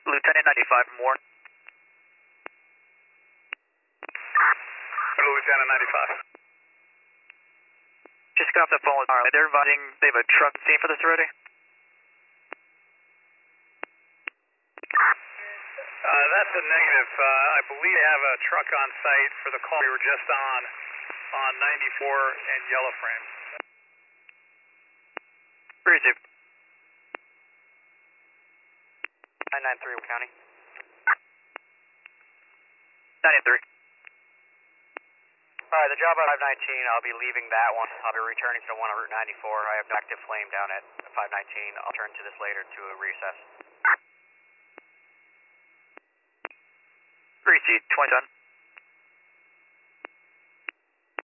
Lieutenant 95 from Warren. Lieutenant 95. Just got off the phone with Harley. They're advising they have a truck scene for this already. That's a negative. I believe they have a truck on site for the call we were just on 94 and Yellow Frame. Receive. 993 County. 93. Alright, the job on 519, I'll be leaving that one. I'll be returning to the one on Route 94. I have an active flame down at 519. I'll turn to this later to a recess. Receive. 2010.